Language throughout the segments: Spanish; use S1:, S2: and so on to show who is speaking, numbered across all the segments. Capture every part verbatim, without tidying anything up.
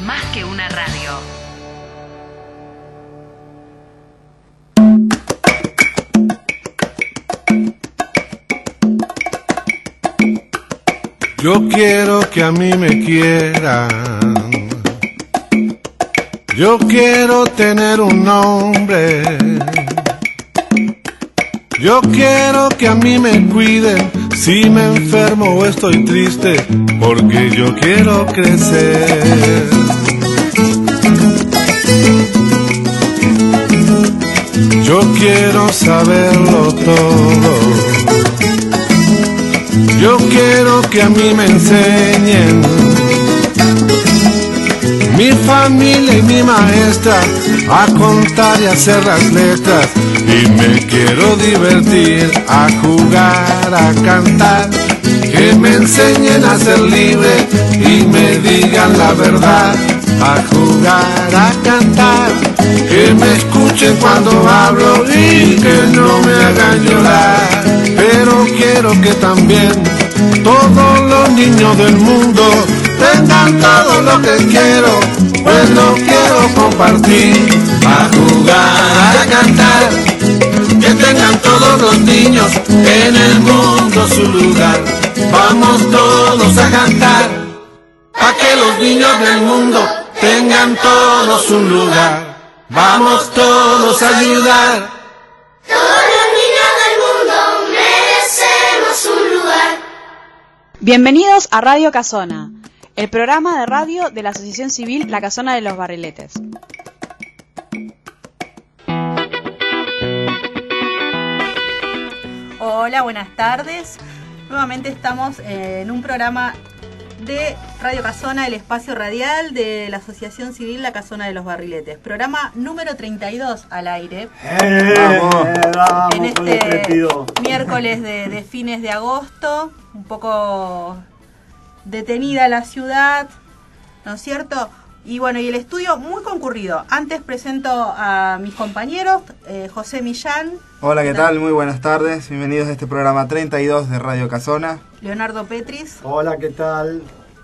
S1: más que una radio.
S2: Yo quiero que a mí me quieran. Yo quiero tener un nombre. Yo quiero que a mí me cuiden si me enfermo o estoy triste, porque yo quiero crecer. Yo quiero saberlo todo. Yo quiero que a mí me enseñen mi familia y mi maestra a contar y hacer las letras. Y me quiero divertir, a jugar, a cantar. Que me enseñen a ser libre y me digan la verdad. A jugar, a cantar. Que me escuchen cuando hablo y que no me hagan llorar. Pero quiero que también todos los niños del mundo tengan todo lo que quiero, pues lo quiero compartir. A jugar, a cantar, que tengan todos los niños en el mundo su lugar. Vamos todos a cantar, a que los niños del mundo tengan todos un lugar. Vamos todos a ayudar.
S3: Todos los niños del mundo merecemos un lugar.
S4: Bienvenidos a Radio Casona, el programa de radio de la Asociación Civil La Casona de los Barriletes.
S5: Hola, buenas tardes. Nuevamente estamos en un programa de Radio Casona, el espacio radial de la Asociación Civil La Casona de los Barriletes. Programa número treinta y dos al aire.
S6: ¡Eh! ¡Vamos! ¡Vamos!
S5: En este miércoles de, de fines de agosto, un poco detenida la ciudad, ¿no es cierto? Y bueno, y el estudio muy concurrido. Antes presento a mis compañeros, eh, José Millán.
S6: Hola, ¿qué tal? Muy buenas tardes. Bienvenidos a este programa treinta y dos de Radio Casona.
S5: Leonardo Petris.
S7: Hola, ¿qué tal?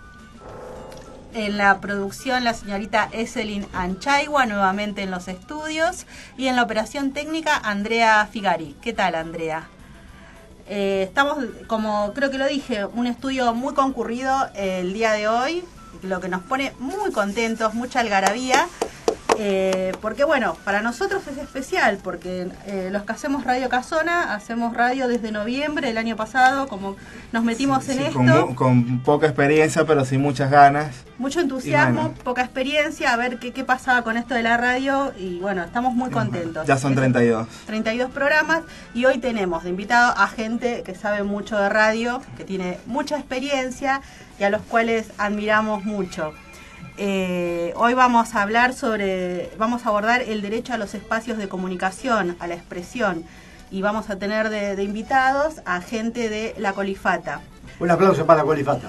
S5: En la producción, la señorita Eselin Anchaigua, nuevamente en los estudios. Y en la operación técnica, Andrea Figari. ¿Qué tal, Andrea? Eh, estamos, como creo que lo dije, un estudio muy concurrido el día de hoy, lo que nos pone muy contentos, mucha algarabía, eh, porque bueno, para nosotros es especial, porque eh, los que hacemos Radio Casona, hacemos radio desde noviembre del año pasado, como nos metimos
S6: sí,
S5: en
S6: sí,
S5: esto.
S6: Con, con poca experiencia, pero sin muchas ganas.
S5: Mucho entusiasmo,
S6: bueno,
S5: poca experiencia, a ver qué, qué pasaba con esto de la radio, y bueno, estamos muy contentos.
S6: Ya son treinta y dos.
S5: treinta y dos programas, y hoy tenemos de invitado a gente que sabe mucho de radio, que tiene mucha experiencia y a los cuales admiramos mucho. Eh, hoy vamos a hablar sobre, vamos a abordar el derecho a los espacios de comunicación, a la expresión, y vamos a tener de, de invitados a gente de La Colifata.
S7: Un aplauso para La Colifata.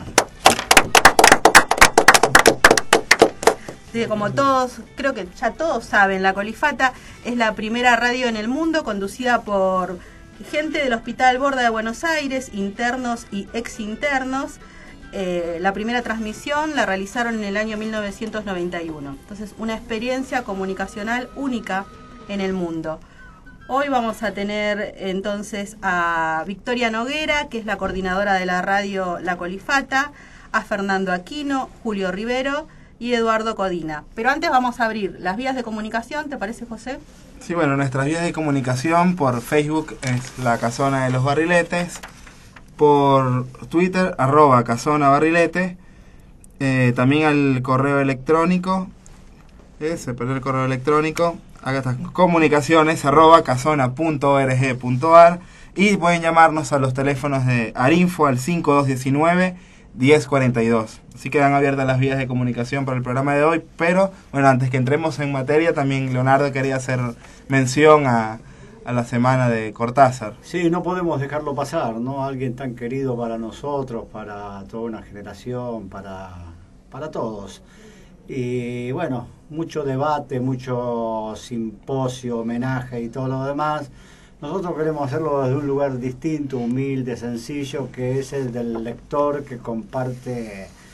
S5: Sí, como todos, creo que ya todos saben, La Colifata es la primera radio en el mundo conducida por gente del Hospital Borda de Buenos Aires, internos y exinternos. Eh, la primera transmisión la realizaron en el año mil novecientos noventa y uno. Entonces, una experiencia comunicacional única en el mundo. Hoy vamos a tener entonces a Victoria Noguera, que es la coordinadora de la radio La Colifata, a Fernando Aquino, Julio Rivero y Eduardo Codina. Pero antes vamos a abrir las vías de comunicación, ¿te parece, José?
S6: Sí, bueno, nuestras vías de comunicación por Facebook es La Casona de los Barriletes, por Twitter, arroba Casona Barrilete, eh, también al correo electrónico, eh, se perdió el correo electrónico, acá está, comunicaciones arroba casona punto org punto ar, y pueden llamarnos a los teléfonos de Arinfo al cinco dos uno nueve, diez cuarenta y dos. Así quedan abiertas las vías de comunicación para el programa de hoy, pero bueno, antes que entremos en materia, también Leonardo quería hacer mención a, a la semana de Cortázar.
S7: Sí, no podemos dejarlo pasar, ¿no? Alguien tan querido para nosotros, para toda una generación, para, para todos. Y bueno, mucho debate, mucho simposio, homenaje y todo lo demás. Nosotros queremos hacerlo desde un lugar distinto, humilde, sencillo, que es el del lector que comparte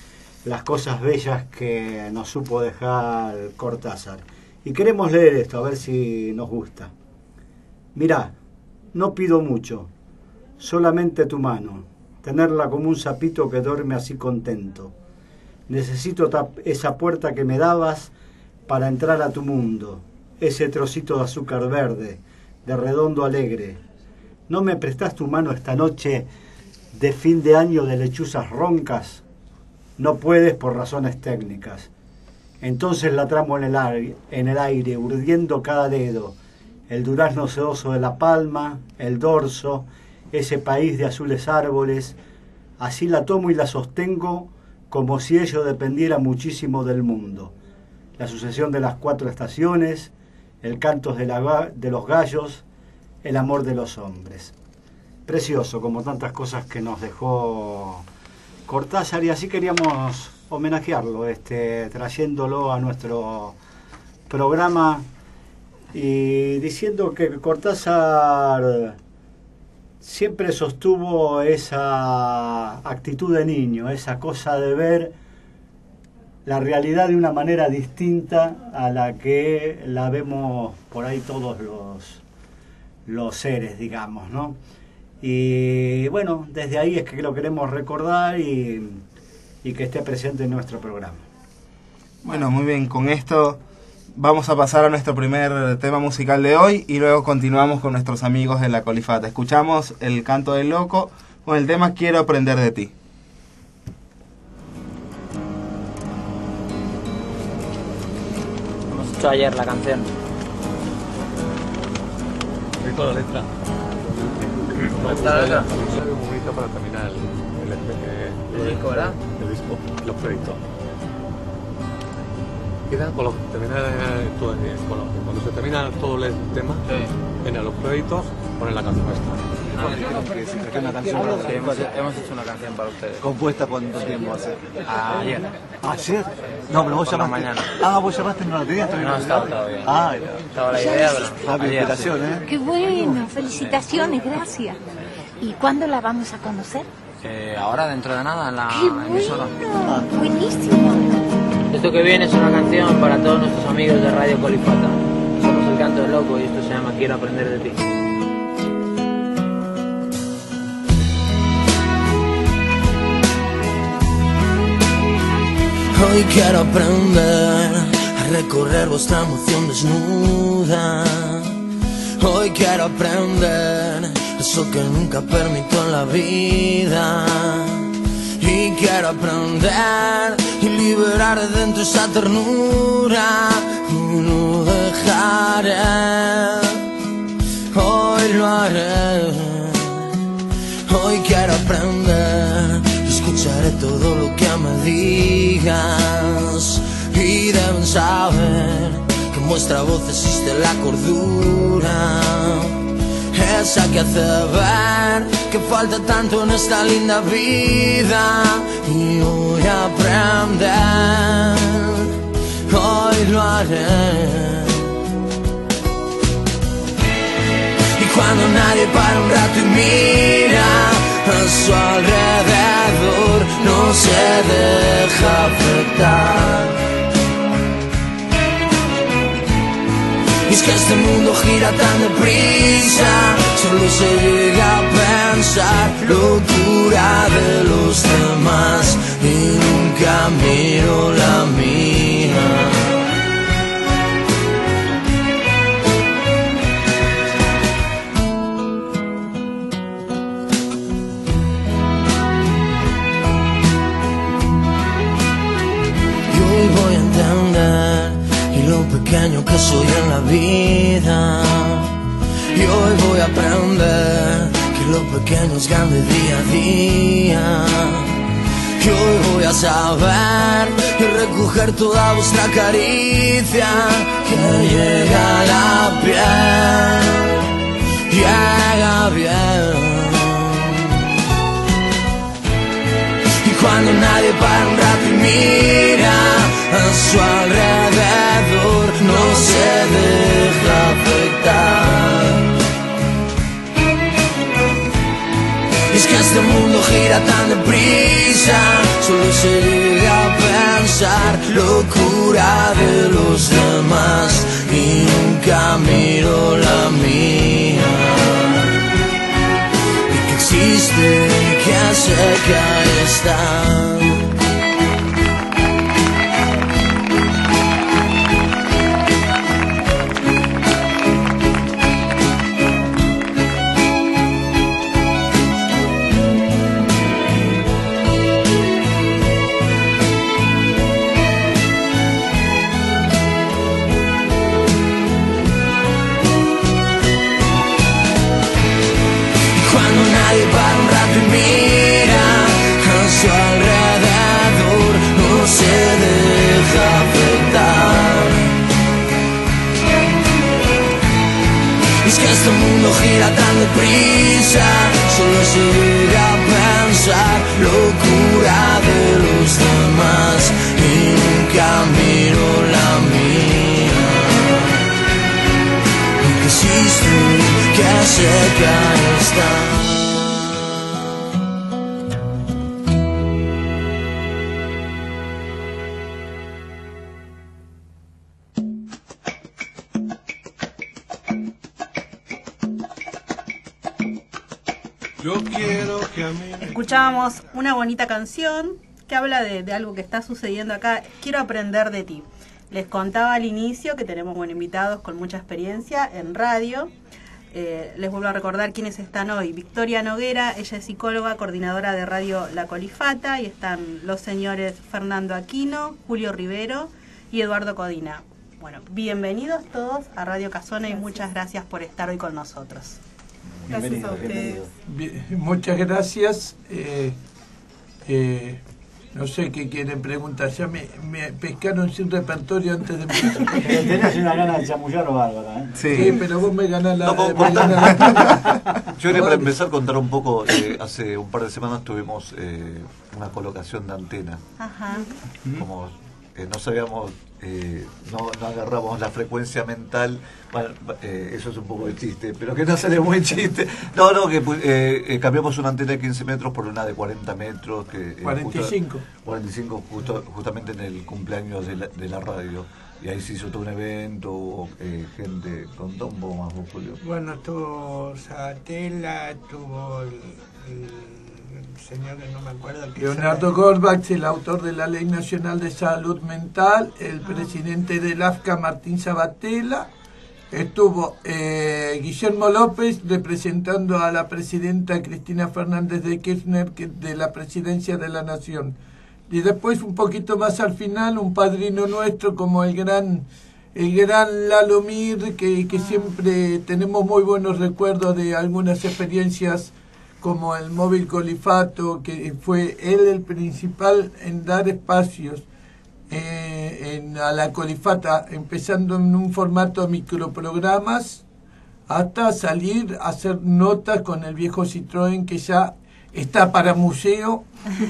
S7: las cosas bellas que nos supo dejar Cortázar. Y queremos leer esto, a ver si nos gusta. Mirá, no pido mucho, solamente tu mano, tenerla como un sapito que duerme así contento. Necesito esa puerta que me dabas para entrar a tu mundo, ese trocito de azúcar verde, de redondo alegre. ¿No me prestás tu mano esta noche de fin de año de lechuzas roncas? No puedes por razones técnicas. Entonces la tramo en el aire, en el aire, urdiendo cada dedo, el durazno sedoso de la palma, el dorso, ese país de azules árboles. Así la tomo y la sostengo como si ello dependiera muchísimo del mundo. La sucesión de las cuatro estaciones, el canto de, la, de los gallos, el amor de los hombres. Precioso, como tantas cosas que nos dejó Cortázar, y así queríamos homenajearlo, este, trayéndolo a nuestro programa y diciendo que Cortázar siempre sostuvo esa actitud de niño, esa cosa de ver la realidad de una manera distinta a la que la vemos por ahí todos los, los seres, digamos, ¿no? Y bueno, desde ahí es que lo queremos recordar y, y que esté presente en nuestro programa.
S6: Bueno, muy bien, con esto vamos a pasar a nuestro primer tema musical de hoy y luego continuamos con nuestros amigos de la Colifata. Escuchamos El Canto del Loco con el tema Quiero Aprender de Ti.
S1: Hemos hecho ayer la canción.
S8: Rico la letra.
S1: ¿Está la letra?
S8: Un bonito para terminar el, el, el,
S1: el disco, ¿verdad?
S8: El disco, los créditos. Queda con los, termina, todo, con los, cuando se termina todo el tema, sí, en los créditos ponen la canción esta.
S1: Ah, una canción para sí, hemos, hemos hecho una canción para ustedes.
S9: ¿Compuesta cuánto tiempo hace?
S1: Ayer.
S9: ¿Ayer? No, pero vos llamaste.
S1: Mañana.
S9: Ah, vos llamaste, no la tenías todavía.
S1: No estaba todavía.
S9: Ah,
S1: estaba la idea, pero.
S9: Ah, inspiración, ¿eh?
S10: Qué bueno, felicitaciones, gracias. ¿Y cuándo la vamos a conocer?
S1: Eh, ahora, dentro de nada, en la
S10: ¡qué bueno!
S1: emisora.
S10: Buenísimo.
S1: Esto que viene es una canción para todos nuestros amigos de Radio Colifata. Somos El Canto del Loco y esto se llama Quiero Aprender de Ti.
S11: Hoy quiero aprender a recorrer vuestra emoción desnuda. Hoy quiero aprender eso que nunca permito en la vida. Y quiero aprender y liberar de dentro esa ternura. Y no dejaré, hoy lo haré. Hoy quiero aprender, escucharé todo lo que me digas. Y deben saber que en vuestra voz existe la cordura, esa que hace ver que falta tanto en esta linda vida. Y voy a aprender, hoy lo haré. Y cuando nadie para un rato y mira a su alrededor, no se deja afectar. Y es que este mundo gira tan deprisa, solo se llega a pensar locura de los demás y nunca miro la mía. Y hoy voy a entender lo pequeño que soy en la vida. Y hoy voy a aprender que lo pequeño es grande día a día. Y hoy voy a saber y recoger toda vuestra caricia que llega a la piel, llega bien. Y cuando nadie para un rato y mira a su alrededor, no se deja afectar. Y es que este mundo gira tan deprisa, solo se llega a pensar, locura de los demás y nunca miro la mía. Y que existe, que hace que ahí está. Este mundo gira tan deprisa, solo se llega a pensar, locura de los demás y nunca miro la mía. Y que existe, que hace que ahí está.
S2: Yo quiero que a mí...
S5: Escuchábamos una bonita canción que habla de, de algo que está sucediendo acá. Quiero aprender de ti. Les contaba al inicio que tenemos buenos invitados con mucha experiencia en radio. Eh, les vuelvo a recordar quiénes están hoy. Victoria Noguera, ella es psicóloga, coordinadora de Radio La Colifata, y están los señores Fernando Aquino, Julio Rivero y Eduardo Codina. Bueno, bienvenidos todos a Radio Casona. Gracias. Y muchas gracias por estar hoy con nosotros. Gracias a ustedes.
S12: Bien, muchas gracias. Eh, eh, no sé qué quieren preguntar. Ya me, me pescaron sin repertorio antes de empezar.
S7: Tenías una gana de chamullar o bárbara, ¿eh?
S12: Sí. Sí, pero vos me ganás la...
S9: No,
S12: me ganás
S9: la... Yo quería para empezar contar un poco, eh, hace un par de semanas tuvimos eh, una colocación de antena.
S5: Ajá.
S9: Como eh, no sabíamos, eh, no, no agarramos la frecuencia mental. Bueno, eh, eso es un poco de chiste, pero que no sale muy chiste. No, no, que eh, eh, cambiamos una antena de quince metros por una de cuarenta metros. Que, eh,
S12: cuarenta y cinco.
S9: Justo, cuarenta y cinco, justo, justamente en el cumpleaños de la, de la radio. Y ahí se hizo todo un evento, hubo eh, gente con tombo más, vos, Julio.
S12: Bueno, estuvo Satela, estuvo el, el, el señor que no me acuerdo. Que Leonardo Gorbach, el autor de la Ley Nacional de Salud Mental, el ah. presidente del A F C A, Martín Sabatella. Estuvo eh, Guillermo López representando a la presidenta Cristina Fernández de Kirchner, que, de la Presidencia de la Nación. Y después, un poquito más al final, un padrino nuestro como el gran el gran Lalo Mir, que, que siempre tenemos muy buenos recuerdos de algunas experiencias como el Móvil Colifato, que fue él el principal en dar espacios Eh, en, a la Colifata, empezando en un formato de microprogramas hasta salir a hacer notas con el viejo Citroën, que ya está para museo.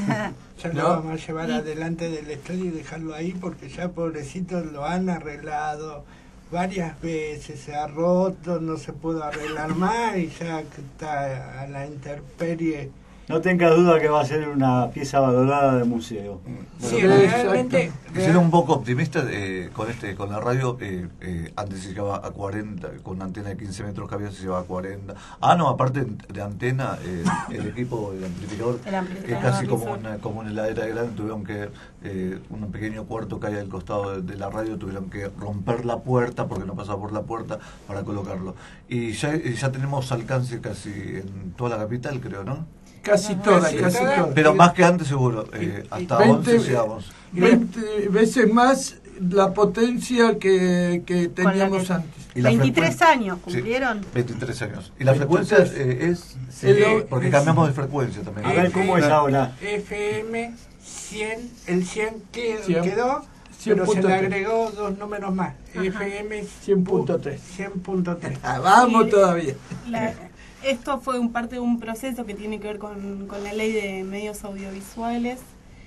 S12: Ya lo ¿no? vamos a llevar adelante del estadio y dejarlo ahí, porque ya pobrecitos lo han arreglado varias veces, se ha roto, no se pudo arreglar más y ya está a la intemperie.
S7: No tenga duda que va a ser una pieza valorada de museo.
S9: Sí, realmente. Siendo un poco optimista eh, con este con la radio, eh, eh, antes se llevaba a cuarenta, con una antena de quince metros que había se llevaba a cuarenta. Ah, no, aparte de antena, eh, el equipo del amplificador, el amplificador es casi como una, como una heladera grande, tuvieron que, eh, un pequeño cuarto que hay al costado de, de la radio, tuvieron que romper la puerta, porque no pasaba por la puerta, para colocarlo. Y ya, ya tenemos alcance casi en toda la capital, creo, ¿no?
S12: Casi toda, casi toda.
S9: Pero más que antes seguro, eh, hasta once llegamos.
S12: veinte veces más la potencia que, que teníamos que, antes.
S5: ¿Y veintitrés años cumplieron?
S9: Sí, veintitrés años. ¿Y la frecuencia eh, es? Sí, el, porque es, cambiamos de frecuencia también.
S7: A ver cómo es ahora.
S12: F M cien, el cien quedó, cien, quedó cien pero se le agregó dos números más. Ajá. F M cien punto tres. cien punto tres. Ah, vamos y todavía.
S13: La, Esto fue un parte de un proceso que tiene que ver con, con la ley de medios audiovisuales,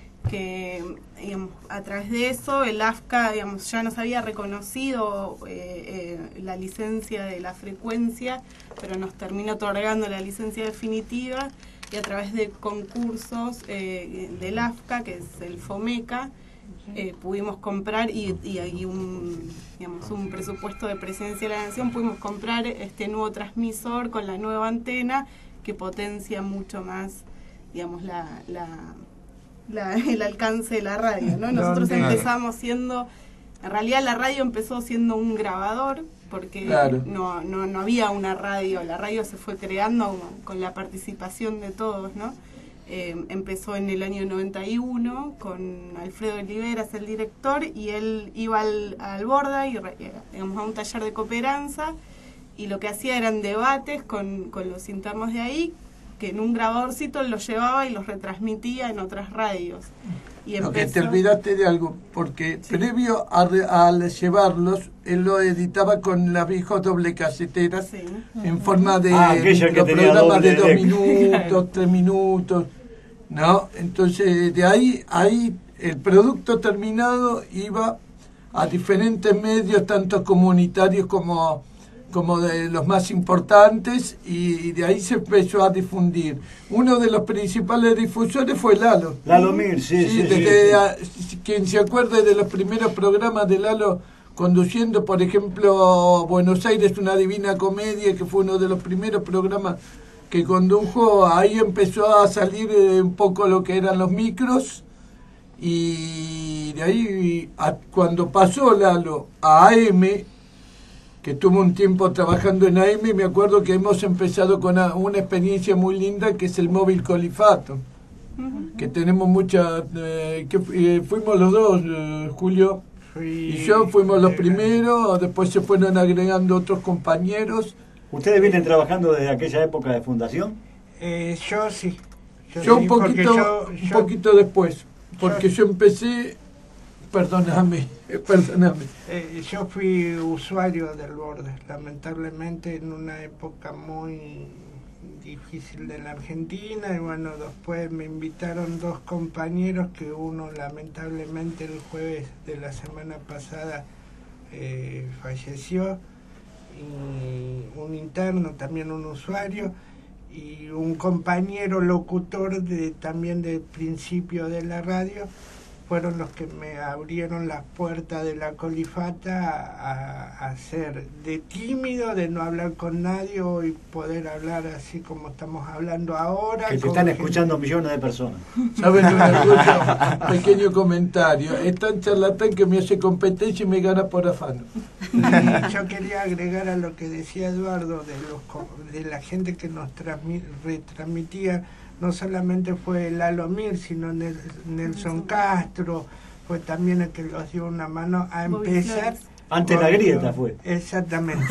S13: que digamos, a través de eso el A F C A digamos, ya nos había reconocido eh, eh, la licencia de la frecuencia, pero nos terminó otorgando la licencia definitiva, y a través de concursos eh, del A F C A, que es el FOMECA, eh, pudimos comprar y, y, y un, digamos, un presupuesto de Presidencia de la Nación, pudimos comprar este nuevo transmisor con la nueva antena que potencia mucho más, digamos, la, la, la, el alcance de la radio, ¿no? Nosotros empezamos siendo, en realidad la radio empezó siendo un grabador, porque claro. no, no, no había una radio, la radio se fue creando con la participación de todos, ¿no? Eh, empezó en el año noventa y uno con Alfredo Oliveras, el director, y él iba al, al Borda, y, digamos, a un taller de cooperanza, y lo que hacía eran debates con, con los internos de ahí, que en un grabadorcito los llevaba y los retransmitía en otras radios. Y
S12: empezó... Lo que te olvidaste de algo, porque sí. previo a, a llevarlos, él lo editaba con las viejas doble caseteras, sí. en forma de
S7: ah,
S12: los programas de dos de... minutos, tres minutos, ¿no? Entonces, de ahí, ahí el producto terminado iba a diferentes medios, tanto comunitarios como... como de los más importantes, y de ahí se empezó a difundir. Uno de los principales difusores fue Lalo.
S7: Lalo Mir, sí, sí. sí,
S12: desde
S7: sí.
S12: A, quien se acuerde de los primeros programas de Lalo conduciendo, por ejemplo, Buenos Aires, una divina comedia, que fue uno de los primeros programas que condujo, ahí empezó a salir un poco lo que eran los micros, y de ahí, a, cuando pasó Lalo a A M, que tuvo un tiempo trabajando en A M, me acuerdo que hemos empezado con una, una experiencia muy linda, que es el móvil Colifato, uh-huh. que tenemos mucha, eh, que eh, fuimos los dos, eh, Julio Fui, y yo, fuimos los primeros, después se fueron agregando otros compañeros.
S7: ¿Ustedes vienen trabajando desde aquella época de fundación?
S12: Eh, yo sí. Yo, yo sí, un poquito yo, un yo, poquito después, porque yo, yo empecé... Perdóname, perdóname.
S14: Eh, yo fui usuario del Borda, lamentablemente en una época muy difícil de la Argentina, y bueno, después me invitaron dos compañeros, que uno lamentablemente el jueves de la semana pasada eh, falleció, y un interno, también un usuario, y un compañero locutor de también del principio de la radio, fueron los que me abrieron las puertas de la Colifata a, a ser de tímido, de no hablar con nadie, y poder hablar así como estamos hablando ahora.
S7: Que te están gente... escuchando millones de personas.
S12: ¿Saben una cosa? Un pequeño comentario. Es tan charlatán que me hace competencia y me gana por afano.
S14: Y yo quería agregar a lo que decía Eduardo, de, los, de la gente que nos retransmitía. No solamente fue Lalo Mir, sino Nelson Castro, fue también el que los dio una mano a empezar.
S7: Antes la grieta fue.
S14: Exactamente.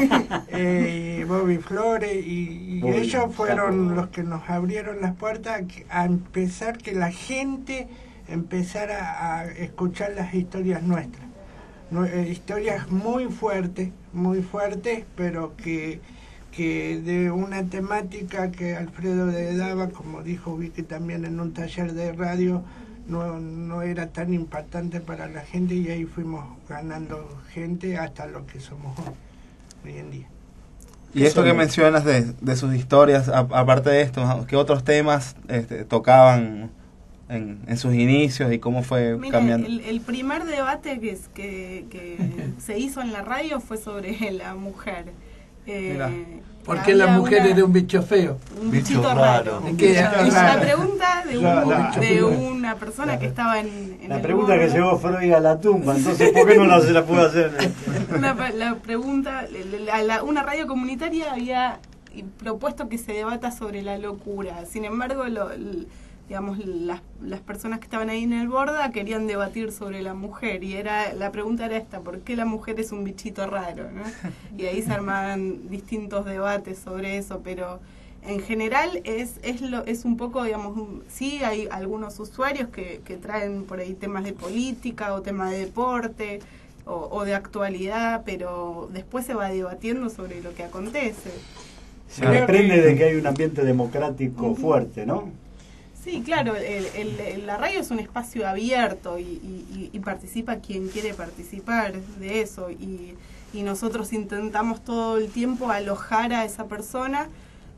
S14: eh, Bobby Flores, y, y Bobby, ellos fueron los que nos abrieron las puertas a empezar, que la gente empezara a escuchar las historias nuestras. No, eh, historias muy fuertes, muy fuertes, pero que... que de una temática que Alfredo le daba, como dijo Vicky también en un taller de radio, no, no era tan impactante para la gente, y ahí fuimos ganando gente hasta lo que somos hoy en día.
S6: Y esto que mencionas de, de sus historias, a, aparte de esto, ¿qué otros temas este, tocaban en, en sus inicios y cómo fue
S13: Mira,
S6: cambiando?
S13: El, el primer debate que, que, que se hizo en la radio fue sobre la mujer. Eh,
S12: porque la mujer una, era un bicho feo,
S13: un bichito raro, raro. Que es la pregunta de, un, de una persona la, que estaba en, en
S7: la
S13: el
S7: pregunta
S13: bordo.
S7: Que llevó Freud a la tumba, entonces ¿por qué no la, se la pudo hacer?
S13: Una, la pregunta, la, la, una radio comunitaria había propuesto que se debata sobre la locura. Sin embargo, lo, el, digamos, las, las personas que estaban ahí en el Borda querían debatir sobre la mujer, y era la pregunta era esta: ¿por qué la mujer es un bichito raro, ¿no? Y ahí se armaban distintos debates sobre eso, pero en general es es lo es un poco, digamos, sí hay algunos usuarios que, que traen por ahí temas de política o temas de deporte o, o de actualidad, pero después se va debatiendo sobre lo que acontece.
S7: Se desprende de que hay un ambiente democrático uh-huh. fuerte, ¿no?
S13: Sí, claro, el, el, la radio es un espacio abierto, y, y, y participa quien quiere participar de eso, y, y nosotros intentamos todo el tiempo alojar a esa persona,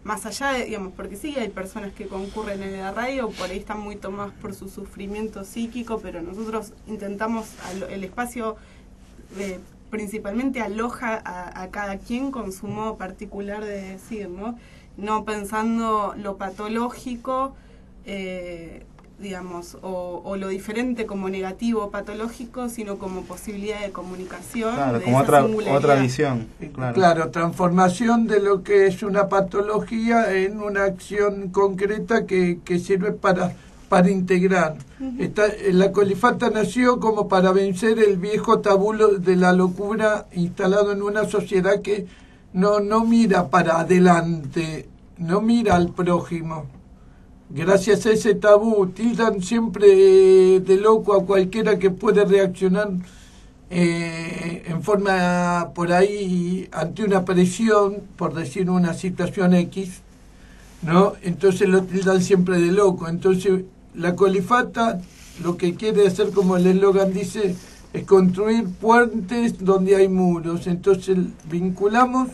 S13: más allá de, digamos, porque sí hay personas que concurren en la radio, por ahí están muy tomadas por su sufrimiento psíquico, pero nosotros intentamos, el espacio eh, principalmente aloja a, a cada quien con su modo particular de decir, ¿no? No pensando lo patológico, eh, digamos, o, o lo diferente como negativo o patológico, sino como posibilidad de comunicación.
S6: Claro,
S13: de
S6: como
S13: esa
S6: otra,
S13: singularidad.
S6: otra visión. Claro.
S12: Claro, transformación de lo que es una patología en una acción concreta que, que sirve para, para integrar. Uh-huh. Esta, la colifata nació como para vencer el viejo tabú de la locura instalado en una sociedad que no, no mira para adelante, no mira al prójimo. Gracias a ese tabú tildan siempre de loco a cualquiera que puede reaccionar eh, en forma por ahí ante una presión, por decir una situación X, ¿no? Entonces lo tildan siempre de loco. Entonces la colifata lo que quiere hacer, como el eslogan dice, es construir puentes donde hay muros. Entonces vinculamos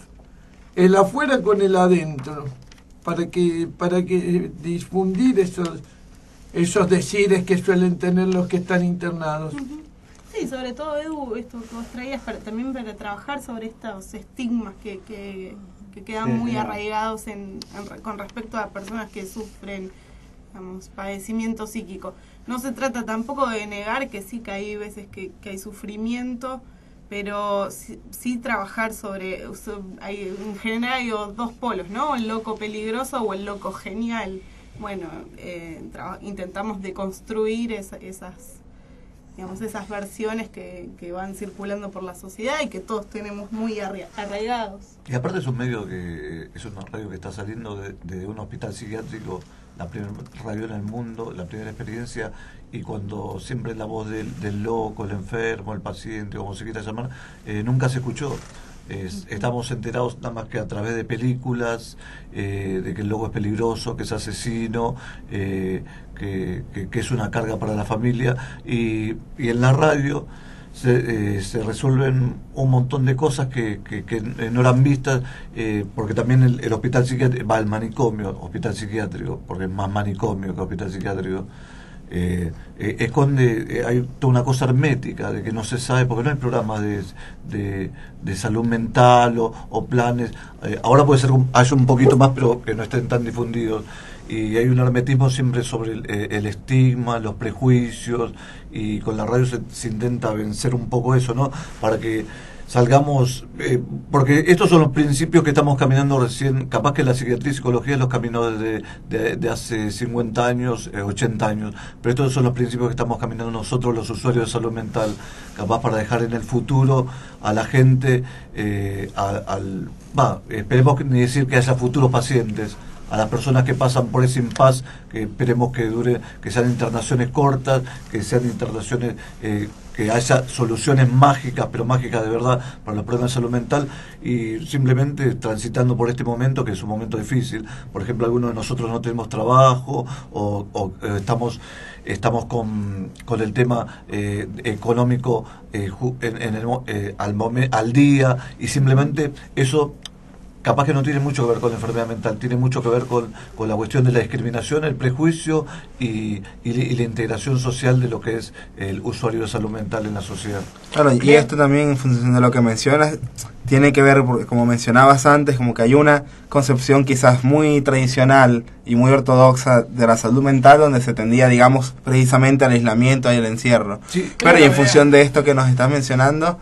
S12: el afuera con el adentro, para que para que difundir esos esos decires que suelen tener los que están internados.
S13: Uh-huh. Sí, sobre todo, Edu, esto que vos traías para, también para trabajar sobre estos estigmas que, que, que quedan sí, muy sí. arraigados en, en, con respecto a personas que sufren, digamos, padecimiento psíquico. No se trata tampoco de negar que sí, que hay veces que, que hay sufrimiento, pero sí, sí trabajar sobre, hay, en general hay dos polos, ¿no? El loco peligroso o el loco genial. Bueno, eh, intentamos deconstruir esa, esas, digamos, esas versiones que, que van circulando por la sociedad y que todos tenemos muy arraigados.
S9: Y aparte es un medio que es una radio que está saliendo de, de un hospital psiquiátrico, la primera radio en el mundo, la primera experiencia, y cuando siempre la voz del, del loco, el enfermo, el paciente, como se quiera llamar, eh, nunca se escuchó. Es, estamos enterados nada más que a través de películas, eh, de que el loco es peligroso, que es asesino, eh, que, que, que es una carga para la familia, y, y en la radio se, eh, se resuelven un montón de cosas que, que, que no eran vistas, eh, porque también el, el hospital psiquiátrico, va al manicomio, hospital psiquiátrico, porque es más manicomio que hospital psiquiátrico. Eh, eh, esconde, eh, hay toda una cosa hermética de que no se sabe, porque no hay programas de, de, de salud mental o, o planes. Eh, ahora puede ser un, hay un poquito más, pero que no estén tan difundidos. Y hay un hermetismo siempre sobre el, el estigma, los prejuicios, y con la radio se, se intenta vencer un poco eso, ¿no? Para que salgamos, eh, porque estos son los principios que estamos caminando recién. Capaz que la psiquiatría y psicología los caminó desde de, de hace cincuenta años, eh, ochenta años, pero estos son los principios que estamos caminando nosotros, los usuarios de salud mental, capaz para dejar en el futuro a la gente, eh, a, al, va, esperemos que, ni decir que haya futuros pacientes, a las personas que pasan por ese impas, que esperemos que dure, que sean internaciones cortas, que sean internaciones, eh, que haya soluciones mágicas, pero mágicas de verdad, para los problemas de salud mental, y simplemente transitando por este momento, que es un momento difícil. Por ejemplo, algunos de nosotros no tenemos trabajo, o, o eh, estamos estamos con, con el tema eh, económico eh, en, en el, eh, al, momen, al día, y simplemente eso capaz que no tiene mucho que ver con la enfermedad mental, tiene mucho que ver con, con la cuestión de la discriminación, el prejuicio y, y, y la integración social de lo que es el usuario de salud mental en la sociedad.
S6: Claro, y esto también, en función de lo que mencionas, tiene que ver, porque como mencionabas antes, como que hay una concepción quizás muy tradicional y muy ortodoxa de la salud mental, donde se tendía, digamos, precisamente al aislamiento y al encierro.
S12: Sí,
S6: claro, y en función de esto que nos estás mencionando,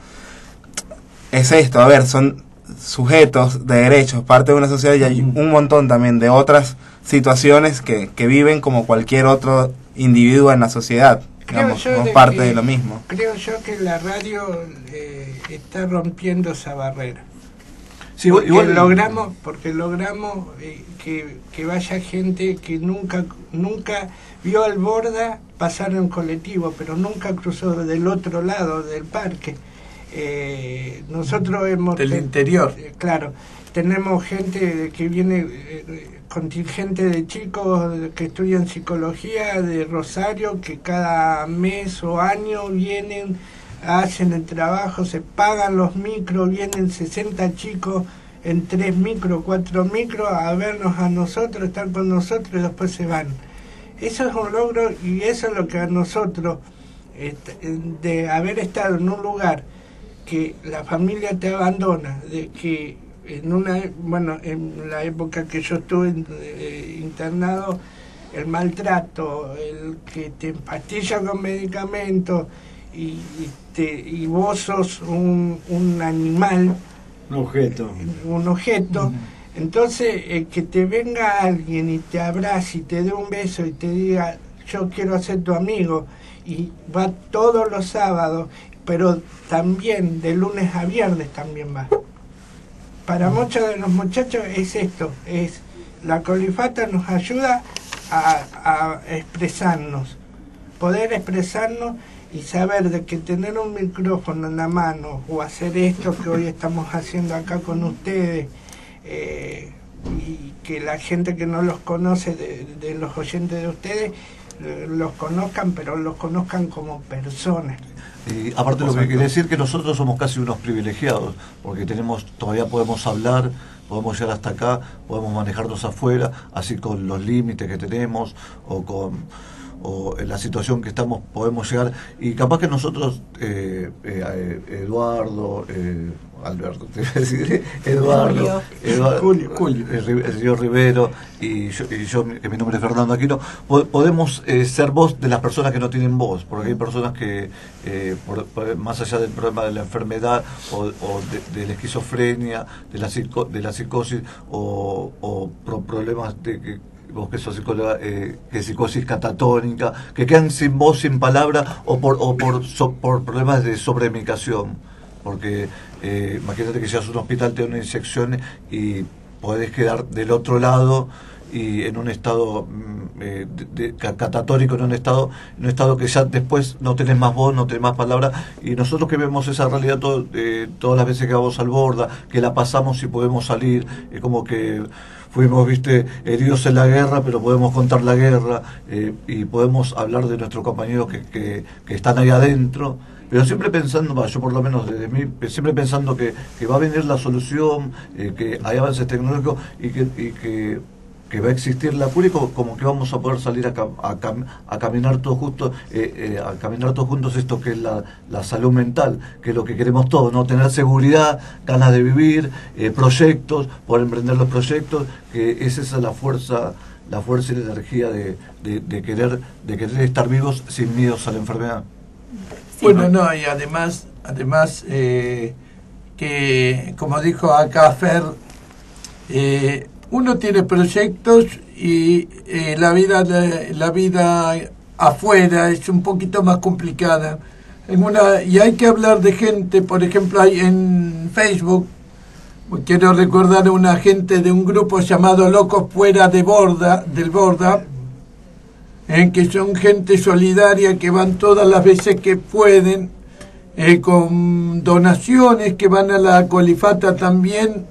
S6: es esto, a ver, son sujetos de derechos, parte de una sociedad, y hay un montón también de otras situaciones que, que viven como cualquier otro individuo en la sociedad, digamos, como de parte que, de lo mismo.
S14: Creo yo que la radio eh, está rompiendo esa barrera.
S9: Sí,
S14: porque
S9: igual,
S14: logramos, porque logramos eh, que, que vaya gente que nunca nunca vio al Borda pasar en colectivo, pero nunca cruzó del otro lado del parque. Eh, nosotros hemos
S12: del interior,
S14: eh, claro, tenemos gente que viene, eh, contingente de chicos que estudian psicología de Rosario, que cada mes o año vienen, hacen el trabajo, se pagan los micros, vienen sesenta chicos en tres micros, cuatro micros, a vernos a nosotros, estar con nosotros y después se van. Eso es un logro y eso es lo que a nosotros, de haber estado en un lugar que la familia te abandona, de que en una, bueno, en la época que yo estuve eh, internado, el maltrato, el que te empastilla con medicamentos y, y, te, y vos sos un, un animal,
S7: un objeto,
S14: un objeto. Uh-huh. Entonces, eh, que te venga alguien y te abrace y te dé un beso y te diga, yo quiero ser tu amigo, y va todos los sábados, pero también de lunes a viernes también va. Para muchos de los muchachos es esto, es la colifata nos ayuda a, a expresarnos, poder expresarnos y saber de que tener un micrófono en la mano o hacer esto que hoy estamos haciendo acá con ustedes, eh, y que la gente que no los conoce, de, de los oyentes de ustedes, eh, los conozcan, pero los conozcan como personas.
S9: Y aparte lo que quiere decir que nosotros somos casi unos privilegiados, porque tenemos, todavía podemos hablar, podemos llegar hasta acá, podemos manejarnos afuera, así con los límites que tenemos, o con o en la situación que estamos podemos llegar, y capaz que nosotros, eh, eh, Eduardo, eh, Alberto, te iba a decir, Eduardo, Eduardo Julio, Julio. El, el señor Rivero y yo, y yo, que mi nombre es Fernando Aquino, po podemos eh, ser voz de las personas que no tienen voz, porque hay personas que, eh, por, por, más allá del problema de la enfermedad o, o de, de la esquizofrenia, de la, psico, de la psicosis o, o pro problemas de que vos que sos psicóloga, eh, que psicosis catatónica, que quedan sin voz, sin palabra, o por o por, so, por problemas de sobremedicación, porque eh, imagínate que llegas a un hospital, te dan una inyección y podés quedar del otro lado y en un estado eh, de, de, catatónico, en un estado en un estado que ya después no tenés más voz, no tenés más palabra, y nosotros que vemos esa realidad todo, eh, todas las veces que vamos al Borda, que la pasamos y podemos salir, es como que fuimos, viste, heridos en la guerra, pero podemos contar la guerra, eh, y podemos hablar de nuestros compañeros que, que, que están ahí adentro, pero siempre pensando, bah, yo por lo menos desde mí, siempre pensando que, que va a venir la solución, eh, que hay avances tecnológicos y que, y que, que va a existir la cura, y como, como que vamos a poder salir a, cam, a, cam, a caminar todos juntos, eh, eh, a caminar todos juntos esto que es la, la salud mental, que es lo que queremos todos, ¿no? Tener seguridad, ganas de vivir, eh, proyectos, poder emprender los proyectos, que es esa la fuerza, la fuerza y la energía de, de, de querer, de querer estar vivos sin miedos a la enfermedad.
S12: Sí, bueno, no, y además, además eh, que como dijo acá Fer, eh, uno tiene proyectos y eh, la vida la, la vida afuera es un poquito más complicada. En una, y hay que hablar de gente, por ejemplo, hay en Facebook, quiero recordar a una gente de un grupo llamado Locos Fuera de Borda, del Borda, eh, que son gente solidaria que van todas las veces que pueden, eh, con donaciones, que van a la colifata también.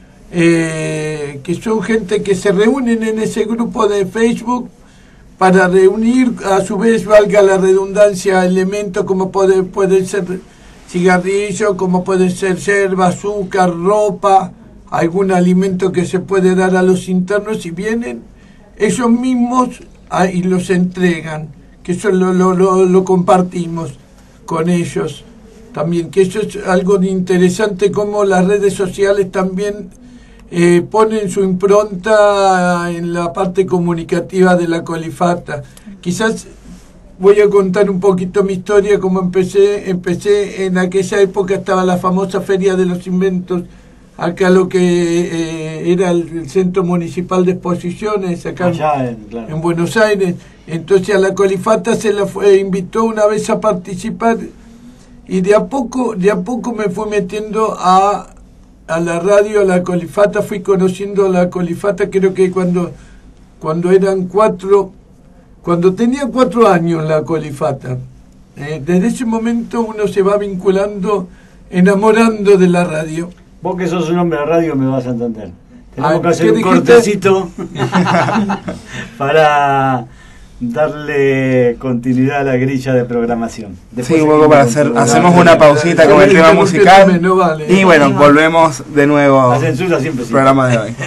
S12: Eh, que son gente que se reúnen en ese grupo de Facebook para reunir, a su vez, valga la redundancia, elementos como puede, puede ser cigarrillo, como puede ser yerba, azúcar, ropa, algún alimento que se puede dar a los internos, y vienen ellos mismos a, y los entregan, que eso lo, lo, lo, lo compartimos con ellos también, que eso es algo interesante, como las redes sociales también Eh, ponen su impronta en la parte comunicativa de la colifata. Quizás voy a contar un poquito mi historia, como empecé, empecé en aquella época, estaba la famosa Feria de los Inventos, acá lo que eh, era el, el Centro Municipal de Exposiciones, acá Allá en, claro. en Buenos Aires. Entonces a la colifata se la fue, invitó una vez a participar, y de a poco, de a poco me fui metiendo a a la radio, a la colifata, fui conociendo a la colifata, creo que cuando cuando eran cuatro, cuando tenía cuatro años la colifata. Eh, desde ese momento uno se va vinculando, enamorando de la radio.
S7: Vos que sos un hombre de radio me vas a entender. Tenemos
S12: ah,
S7: que hacer un
S12: dijiste?
S7: cortecito para, darle continuidad a la grilla de programación.
S6: Después sí, un poco para hacer, hacemos una pausita con el tema musical no vale. Y bueno, volvemos de nuevo
S7: la censura siempre
S6: al programa de hoy.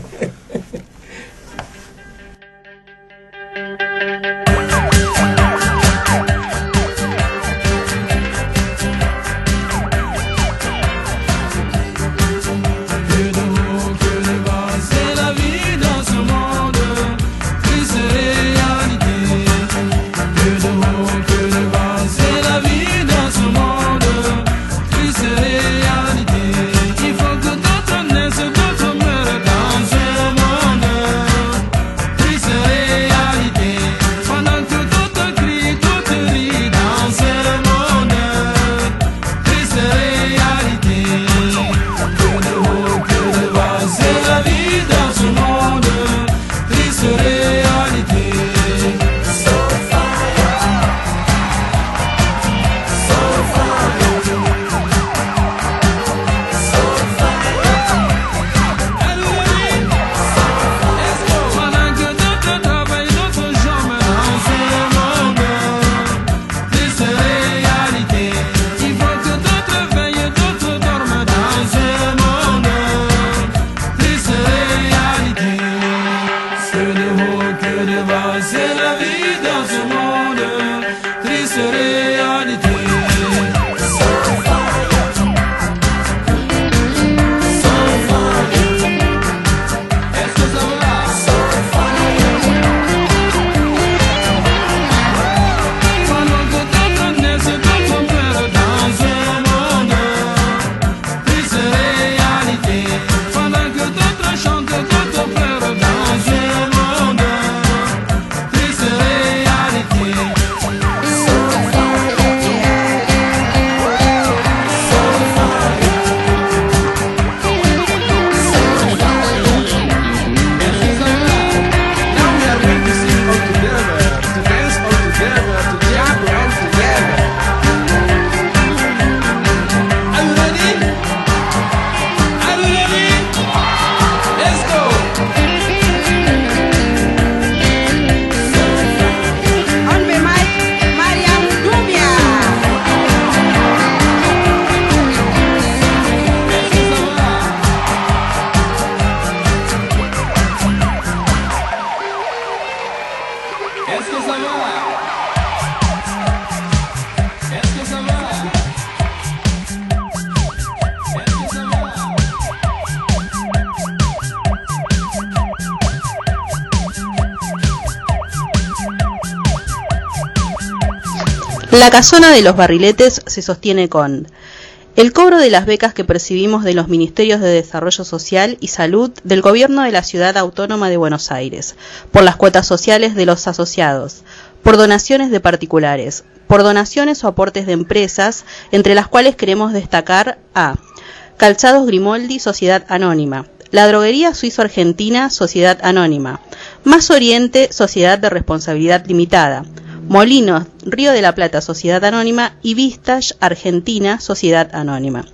S15: La casona de los barriletes se sostiene con el cobro de las becas que percibimos de los Ministerios de Desarrollo Social y Salud del Gobierno de la Ciudad Autónoma de Buenos Aires, por las cuotas sociales de los asociados, por donaciones de particulares, por donaciones o aportes de empresas, entre las cuales queremos destacar a Calzados Grimoldi, Sociedad Anónima, La Droguería Suizo-Argentina, Sociedad Anónima, Más Oriente, Sociedad de Responsabilidad Limitada, Molinos, Río de la Plata, Sociedad Anónima y Vistage Argentina, Sociedad Anónima.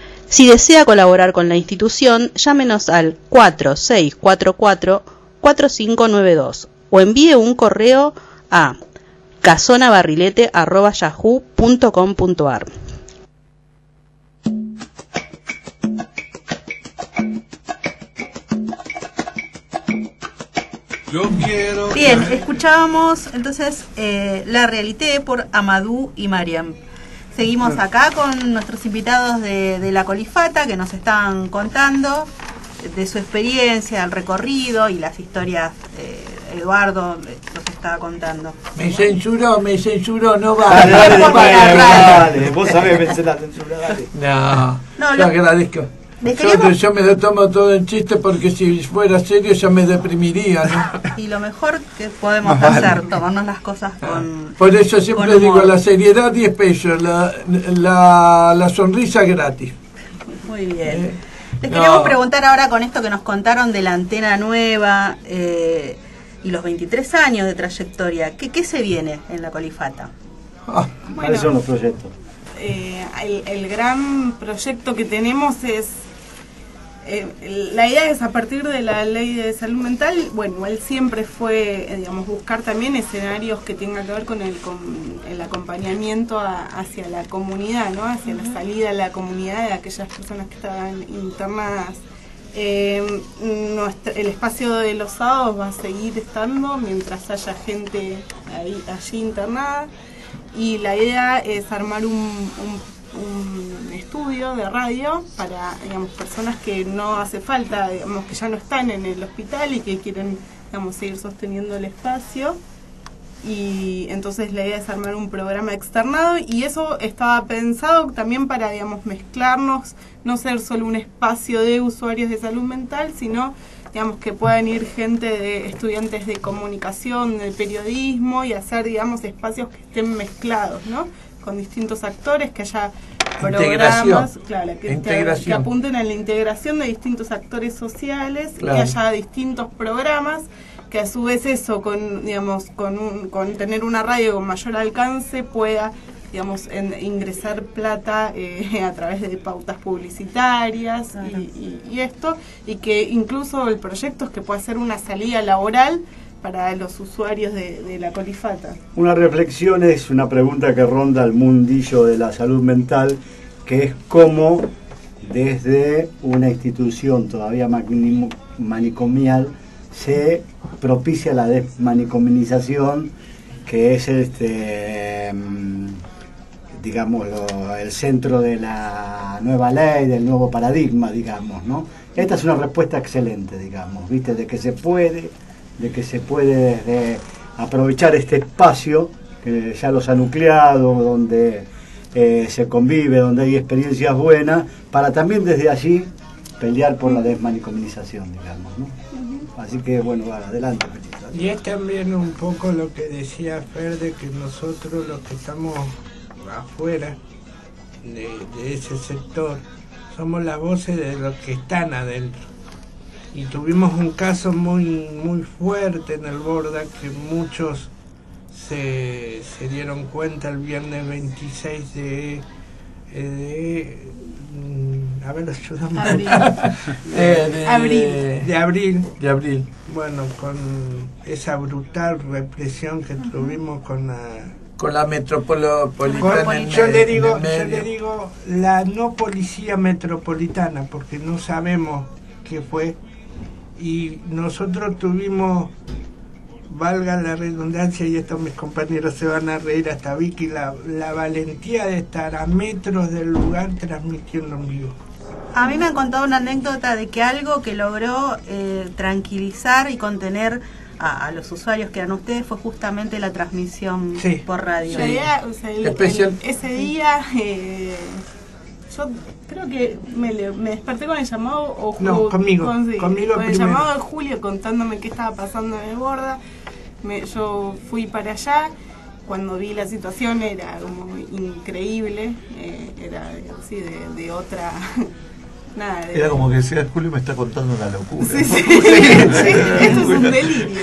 S15: Si desea colaborar con la institución, llámenos al cuatro seis cuatro cuatro, cuatro cinco nueve dos o envíe un correo a casonabarrilete arroba yahoo punto com punto ar.
S5: Bien, escuchábamos entonces eh, La Realité por Amadou y Mariam. Seguimos acá con nuestros invitados de, de la Colifata que nos están contando de su experiencia, el recorrido y las historias. eh, Eduardo nos está contando.
S12: Me censuró, me censuró, no va.
S7: Dale, dale, dale, dale, dale. Vos sabés vencer la censura, dale.
S12: No,
S5: no
S12: yo
S5: lo...
S12: agradezco. Yo, yo me lo tomo todo en chiste porque si fuera serio ya me deprimiría, ¿no?
S5: Y lo mejor que podemos no, hacer, vale. tomarnos las cosas con
S12: Por eso siempre digo, la seriedad diez pesos, la, la, la sonrisa gratis.
S5: Muy bien. Eh, Les queríamos no. preguntar ahora con esto que nos contaron de la antena nueva eh, y los veintitrés años de trayectoria. ¿Qué, qué se viene en la Colifata?
S7: Ah, bueno, ¿cuáles son los proyectos?
S13: Eh, el, el gran proyecto que tenemos es eh, la idea es, a partir de la ley de salud mental, bueno, igual siempre fue, eh, digamos, buscar también escenarios que tengan que ver con el, con el acompañamiento a, hacia la comunidad, ¿no? Hacia la salida a la comunidad de aquellas personas que estaban internadas. Eh, nuestro, el espacio de los sábados va a seguir estando mientras haya gente ahí, allí internada, y la idea es armar un, un, un estudio de radio para, digamos, personas que no hace falta, digamos, que ya no están en el hospital y que quieren, digamos, seguir sosteniendo el espacio. Y entonces la idea es armar un programa externado, y eso estaba pensado también para, digamos, mezclarnos, no ser solo un espacio de usuarios de salud mental, sino, digamos, que puedan ir gente de estudiantes de comunicación, de periodismo, y hacer, digamos, espacios que estén mezclados, ¿no? Con distintos actores, que haya programas, claro, que, que, que apunten a la integración de distintos actores sociales, claro, que haya distintos programas, que a su vez eso, con, digamos, con, un, con tener una radio con mayor alcance, pueda, digamos, en, ingresar plata eh, a través de pautas publicitarias, claro, y, y, y esto, y que incluso el proyecto es que pueda ser una salida laboral para los usuarios de, de la Colifata.
S7: Una reflexión es una pregunta que ronda el mundillo de la salud mental, que es cómo desde una institución todavía manicomial se propicia la desmanicomización, que es este, digamos, lo, el centro de la nueva ley, del nuevo paradigma, digamos, ¿no? Esta es una respuesta excelente, digamos, ¿viste? De que se puede, de que se puede desde aprovechar este espacio que ya los ha nucleado, donde eh, se convive, donde hay experiencias buenas, para también desde allí pelear por la desmanicomización, digamos, ¿no? Así que, bueno, adelante.
S14: Y es también un poco lo que decía Fer, de que nosotros los que estamos afuera de, de ese sector somos las voces de los que están adentro. Y tuvimos un caso muy muy fuerte en el Borda, que muchos se, se dieron cuenta el viernes veintiséis de... de a ver, ayúdame.
S12: Abril. eh, de,
S14: abril. De abril.
S12: De abril.
S14: Bueno, con esa brutal represión que tuvimos con la...
S12: Con la metropolitana.
S14: Con,
S12: en
S14: yo,
S12: el,
S14: le digo,
S12: en el
S14: yo le digo la no policía metropolitana, porque no sabemos qué fue. Y nosotros tuvimos, valga la redundancia, y estos mis compañeros se van a reír, hasta Vicky, la, la valentía de estar a metros del lugar transmitiendo en vivo.
S5: A mí me han contado una anécdota de que algo que logró eh, tranquilizar y contener a, a los usuarios que eran ustedes fue justamente la transmisión, sí, por radio.
S13: Sí. O sea, el, el, ese día eh, yo creo que me, me desperté con el llamado o
S14: no, conmigo,
S13: con, sí,
S14: conmigo
S13: con el
S14: primero.
S13: llamado de Julio contándome qué estaba pasando en el Borda. Me, yo fui para allá. Cuando vi la situación era como increíble, eh, era así de, de otra... Nada, de...
S9: Era como que decía, Julio me está contando una locura.
S13: Sí, sí, sí, sí, esto es un delirio.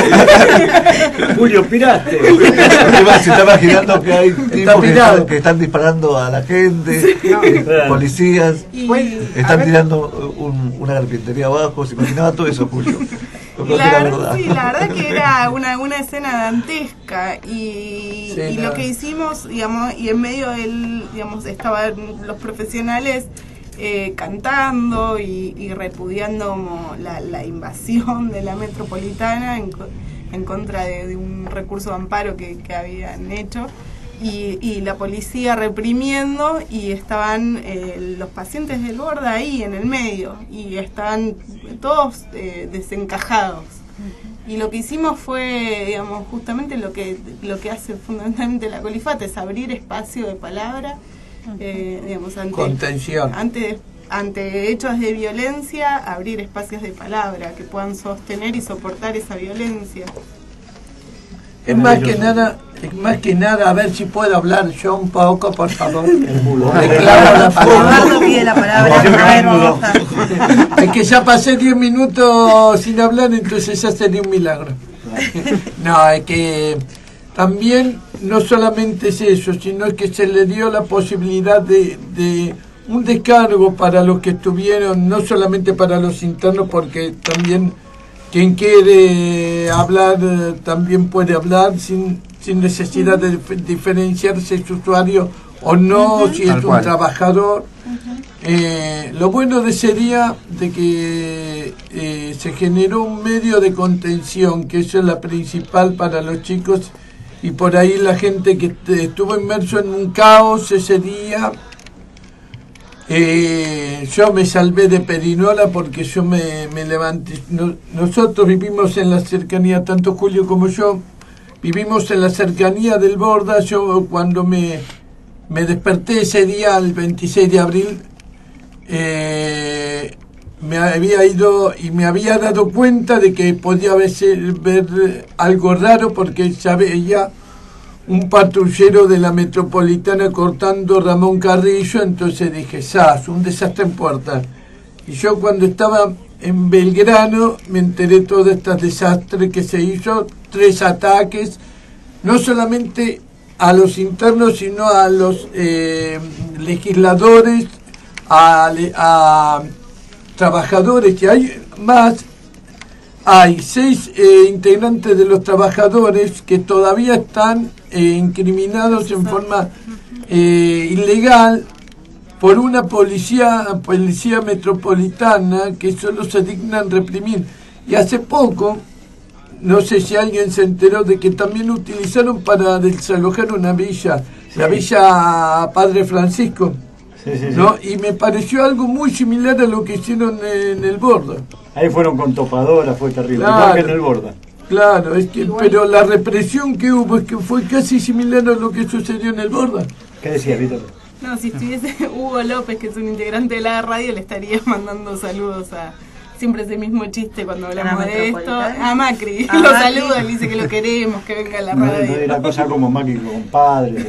S7: Julio, piraste.
S9: Se está imaginando que hay tipos que están, que están disparando a la gente, sí, no, eh, policías, y, están tirando un, una carpintería abajo. Se imaginaba todo eso, Julio.
S13: Y la, la, verdad, sí, la verdad que era una, una escena dantesca, y, sí, y lo que hicimos, digamos, y en medio del, digamos, estaban los profesionales eh, cantando y, y repudiando como la, la invasión de la metropolitana en, en contra de, de un recurso de amparo que, que habían hecho. Y, y la policía reprimiendo, y estaban eh, los pacientes del Borda ahí en el medio, y estaban todos eh, desencajados. Y lo que hicimos fue, digamos, justamente lo que lo que hace fundamentalmente la Colifata, es abrir espacio de palabra, eh, digamos, ante,
S12: contención.
S13: Ante, ante hechos de violencia, abrir espacios de palabra que puedan sostener y soportar esa violencia.
S12: Es más que nada, es más que nada, a ver si puedo hablar yo un poco, por favor. Reclamo la palabra.
S5: Pide la palabra.
S12: Es que ya pasé diez minutos sin hablar, entonces ya sería un milagro. No, es que también no solamente es eso, sino que se le dio la posibilidad de, de un descargo para los que estuvieron, no solamente para los internos, porque también quien quiere hablar eh, también puede hablar sin, sin necesidad de dif- diferenciar si es usuario o no, uh-huh. si
S6: Tal
S12: es
S6: cual.
S12: un trabajador. Uh-huh. Eh, lo bueno de sería de que eh, se generó un medio de contención, que eso es la principal para los chicos, y por ahí la gente que estuvo inmerso en un caos ese día. Eh, yo me salvé de Perinola porque yo me, me levanté. No, nosotros vivimos en la cercanía, tanto Julio como yo, vivimos en la cercanía del Borda. Yo cuando me, me desperté ese día, el veintiséis de abril, eh, me había ido y me había dado cuenta de que podía ver, ver algo raro, porque ya veía un patrullero de la Metropolitana cortando Ramón Carrillo. Entonces dije, ¡zas! Un desastre en Puerta. Y yo cuando estaba en Belgrano me enteré de todo este desastre que se hizo, tres ataques, no solamente a los internos, sino a los eh, legisladores, a, a trabajadores, que hay más. Hay seis eh, integrantes de los trabajadores que todavía están eh, incriminados en forma eh, ilegal por una policía policía metropolitana que solo se dignan reprimir. Y hace poco, no sé si alguien se enteró de que también utilizaron para desalojar una villa, sí. la Villa Padre Francisco. Sí, sí, ¿no? Sí. Y me pareció algo muy similar a lo que hicieron en el Borda.
S7: Ahí fueron con topadoras, fue terrible,
S12: claro,
S7: igual que en el Borda.
S12: Claro, es que, pero la represión que hubo es que fue casi similar a lo que sucedió en el Borda.
S7: ¿Qué decías, Víctor?
S13: No, si estuviese Hugo López, que es un integrante de la radio, le estaría mandando saludos a... Siempre ese mismo chiste cuando hablamos de esto. A Macri, a lo Macri. Saluda, le dice que lo queremos, que venga a la radio.
S7: No, no era cosa como Macri compadre.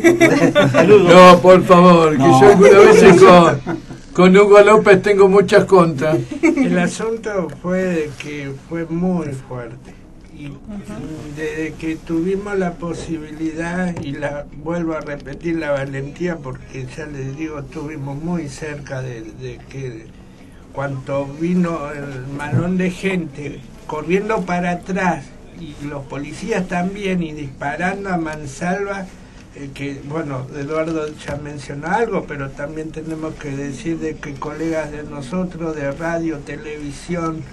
S12: No, por favor, que no. Yo alguna vez con, con Hugo López tengo muchas contras.
S14: El asunto fue de que fue muy fuerte. Y uh-huh. desde que tuvimos la posibilidad, y la vuelvo a repetir, la valentía, porque ya les digo, estuvimos muy cerca de, de que... Cuando vino el malón de gente corriendo para atrás y los policías también y disparando a mansalva, eh, que bueno, Eduardo ya mencionó algo, pero también tenemos que decir de que colegas de nosotros de radio, televisión,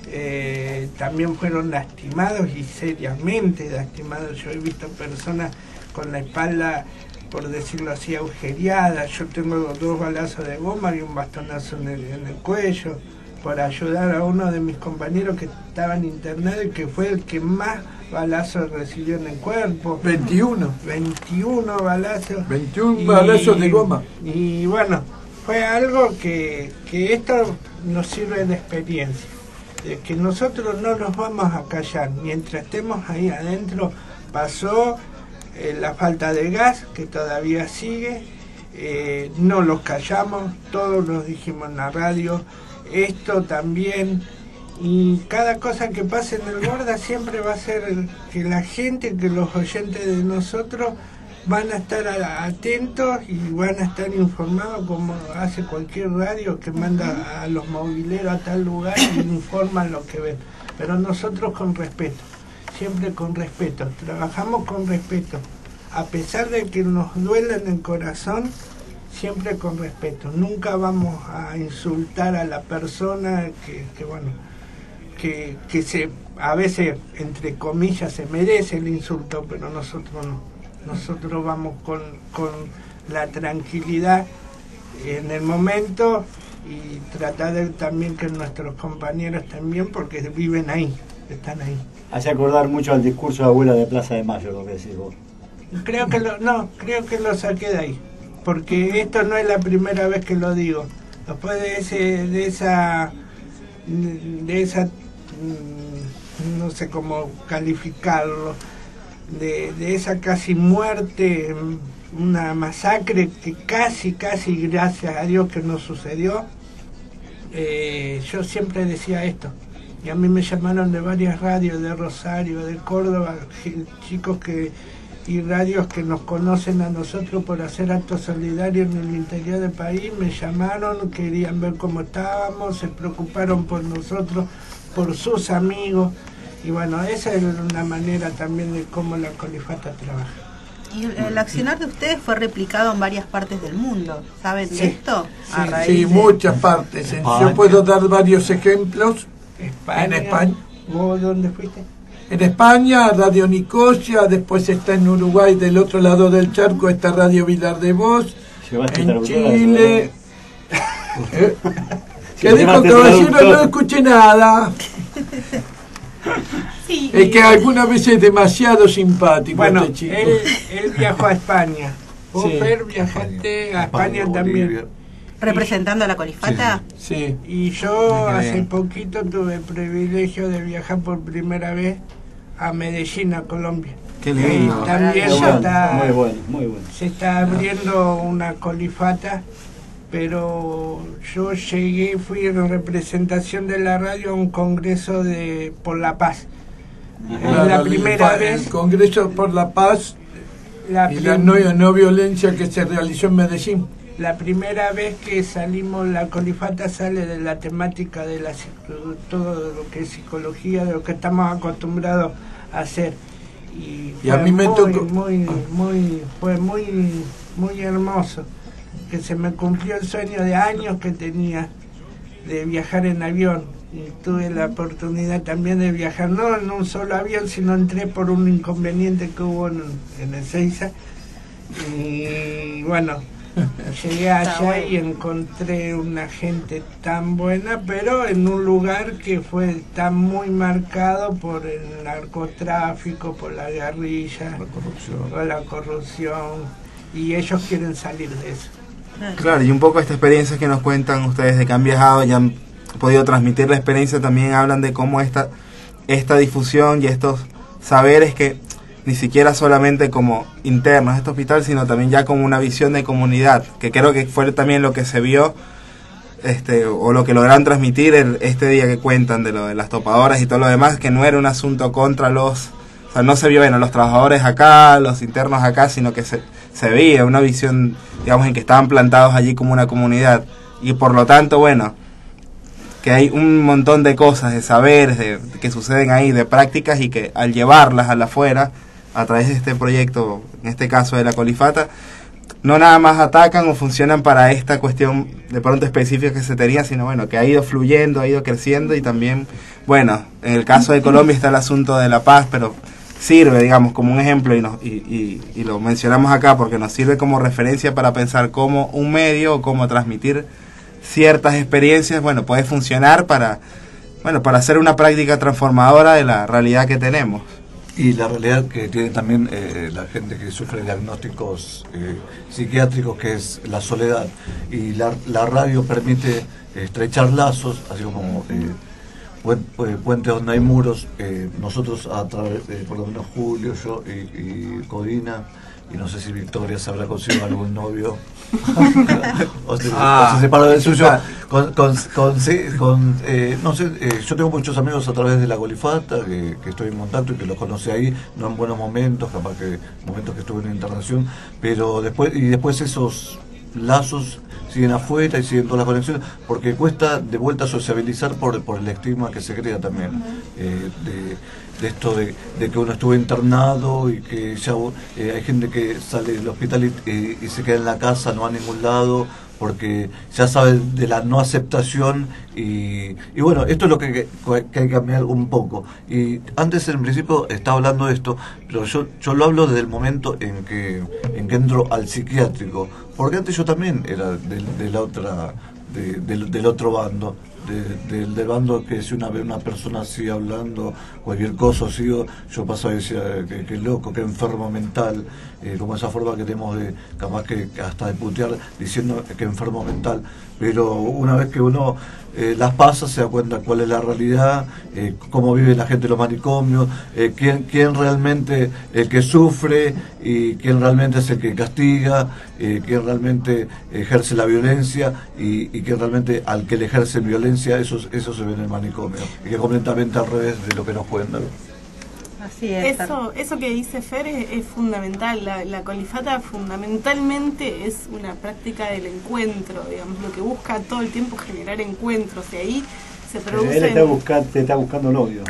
S14: eh, también fueron lastimados y seriamente lastimados. Yo he visto personas con la espalda, por decirlo así, agujereada. Yo tengo dos balazos de goma y un bastonazo en el, en el cuello, por ayudar a uno de mis compañeros que estaban internados y que fue el que más balazos recibió en el cuerpo.
S12: veintiuno.
S14: veintiuno balazos.
S12: veintiuno balazos de goma.
S14: Y bueno, fue algo que, que esto nos sirve de experiencia, de que nosotros no nos vamos a callar. Mientras estemos ahí adentro, pasó... Eh, la falta de gas, que todavía sigue, eh, no los callamos, todos los dijimos en la radio, esto también, y cada cosa que pase en el Borda siempre va a ser que la gente, que los oyentes de nosotros van a estar a, atentos y van a estar informados, como hace cualquier radio que manda a los mobileros a tal lugar y informan lo que ven, pero nosotros con respeto. Siempre con respeto, trabajamos con respeto, a pesar de que nos duela en el corazón, siempre con respeto. Nunca vamos a insultar a la persona que, que bueno, que, que se, a veces, entre comillas, se merece el insulto, pero nosotros no. Nosotros vamos con, con la tranquilidad en el momento y tratar de también que nuestros compañeros también, porque viven ahí, están ahí.
S7: Hace acordar mucho al discurso de abuela de Plaza de Mayo, lo que decís vos.
S14: Creo que lo, no, creo que lo saqué de ahí, porque esto no es la primera vez que lo digo. Después de ese, de esa, de esa, no sé cómo calificarlo, de, de esa casi muerte, una masacre que casi, casi, gracias a Dios que no sucedió, eh, yo siempre decía esto. Y a mí me llamaron de varias radios, de Rosario, de Córdoba, chicos que y radios que nos conocen a nosotros por hacer actos solidarios en el interior del país, me llamaron, querían ver cómo estábamos, se preocuparon por nosotros, por sus amigos, y bueno, esa es una manera también de cómo la Colifata trabaja.
S5: Y el, el accionar de ustedes fue replicado en varias partes del mundo, ¿saben
S14: Sí,
S5: de esto?
S14: sí,
S5: A raíz
S12: Sí,
S5: de-
S12: muchas partes. Yo puedo dar varios ejemplos.
S14: España.
S12: En España.
S14: ¿Vos dónde fuiste?
S12: En España, Radio Nicosia, después está en Uruguay, del otro lado del charco está Radio Vilar de Voz,
S7: Llevaste
S12: en
S7: traductora,
S12: Chile. ¿Eh? ¿Qué
S7: Sí,
S12: dijo
S7: llevaste
S12: caballero?
S7: traductora.
S12: No escuché nada.
S14: Sí,
S12: Es que alguna vez es demasiado simpático
S14: Bueno,
S12: este chico.
S14: él, él viajó a España. Vos,
S12: Sí.
S14: Fer, viajaste a España,
S7: España,
S14: también.
S7: Bolivia.
S5: ¿Representando a la Colifata?
S12: Sí.
S14: Y yo
S6: Qué
S14: hace
S6: bien.
S14: poquito tuve el privilegio de viajar por primera vez a Medellín, a Colombia.
S6: Qué lindo.
S14: Y también
S5: Muy
S14: se
S7: bueno,
S14: está,
S7: muy bueno, muy bueno.
S14: se está abriendo una Colifata, pero yo llegué, fui en representación de la radio a un congreso de por la paz. Es
S12: Claro,
S14: la
S12: el
S14: primera
S12: pa-
S14: vez.
S12: El Congreso por la Paz
S14: La,
S12: y la
S14: prim-
S12: no, no violencia que se realizó en Medellín.
S14: la primera vez que salimos, la Colifata sale de la temática de la psico- todo lo que es psicología, de lo que estamos acostumbrados a hacer. Y,
S12: Y a
S14: fue
S12: mí me
S14: muy,
S12: tocó-
S14: muy, muy, fue muy, muy hermoso, que se me cumplió el sueño de años que tenía de viajar en avión. Y tuve la oportunidad también de viajar, no en un solo avión, sino entré por un inconveniente que hubo en, en Ezeiza. Y bueno, llegué allá y encontré una gente tan buena, pero en un lugar que fue tan muy marcado por el narcotráfico, por la guerrilla,
S9: La corrupción.
S14: por la corrupción, y ellos quieren salir de eso.
S6: Claro, y un poco esta experiencia que nos cuentan ustedes de que han viajado y han podido transmitir la experiencia, también hablan de cómo esta, esta difusión y estos saberes que ni siquiera solamente como internos de este hospital, sino también ya como una visión de comunidad, que creo que fue también lo que se vio, este, o lo que lograron transmitir el, este día que cuentan de lo de las topadoras y todo lo demás, que no era un asunto contra los, o sea, no se vio, bueno, los trabajadores acá, los internos acá, sino que se, se veía una visión, digamos, en que estaban plantados allí como una comunidad, y por lo tanto, bueno, que hay un montón de cosas, de saberes, de, que suceden ahí, de prácticas, y que al llevarlas a la afuera, a través de este proyecto, en este caso de la Colifata, no nada más atacan o funcionan para esta cuestión de pronto específica que se tenía, sino bueno, que ha ido fluyendo, ha ido creciendo, y también, bueno, en el caso de Colombia está el asunto de la paz, pero sirve, digamos, como un ejemplo, y, nos, y, y, y lo mencionamos acá porque nos sirve como referencia para pensar cómo un medio o cómo transmitir ciertas experiencias, bueno, puede funcionar para, bueno, para hacer una práctica transformadora de la realidad que tenemos.
S9: Y la realidad que tiene también eh, la gente que sufre diagnósticos eh, psiquiátricos, que es la soledad. Y la, la radio permite estrechar lazos, así como eh, puen- eh, puentes donde hay muros. Eh, nosotros, a través de, por lo menos Julio, yo y, y Codina, y no sé si Victoria se habrá conseguido algún novio o, se,
S12: Ah,
S9: o se separó del suyo
S12: está.
S9: con, con, con, sí, con, eh, no sé, eh, yo tengo muchos amigos a través de la Colifata que, que estoy en contacto y que los conocí ahí, no en buenos momentos, capaz que momentos que estuve en internación, pero después, y después esos lazos siguen afuera y siguen todas las conexiones, porque cuesta de vuelta sociabilizar por, por el estigma que se crea también, eh, de, de esto de, de que uno estuvo internado y que ya eh, hay gente que sale del hospital y, y, y se queda en la casa, no va a ningún lado, porque ya sabe de la no aceptación y, y bueno, esto es lo que, que, que hay que cambiar un poco. Y antes en principio estaba hablando de esto, pero yo, yo lo hablo desde el momento en que, en que entro al psiquiátrico, porque antes yo también era de, de la otra, de, del, del otro bando. De, de, del bando que si una vez una persona sigue hablando cualquier cosa, sigo, yo pasaba y decía que, que loco, que enfermo mental, eh, como esa forma que tenemos de capaz que hasta de putear diciendo que enfermo mental, pero una vez que uno eh, las pasa se da cuenta cuál es la realidad, eh, cómo vive la gente en los manicomios, eh, quién, quién realmente el que sufre y quién realmente es el que castiga, eh, quién realmente ejerce la violencia y, y quién realmente al que le ejerce violencia, eso, eso se ve en el manicomio, y que es completamente al revés de lo que nos cuentan.
S5: Así es.
S13: Eso, eso que dice Fer es, es fundamental. La, la colifata fundamentalmente es una práctica del encuentro, digamos, lo que busca todo el tiempo generar encuentros, y ahí se produce.
S7: Él está buscando, te está buscando novio.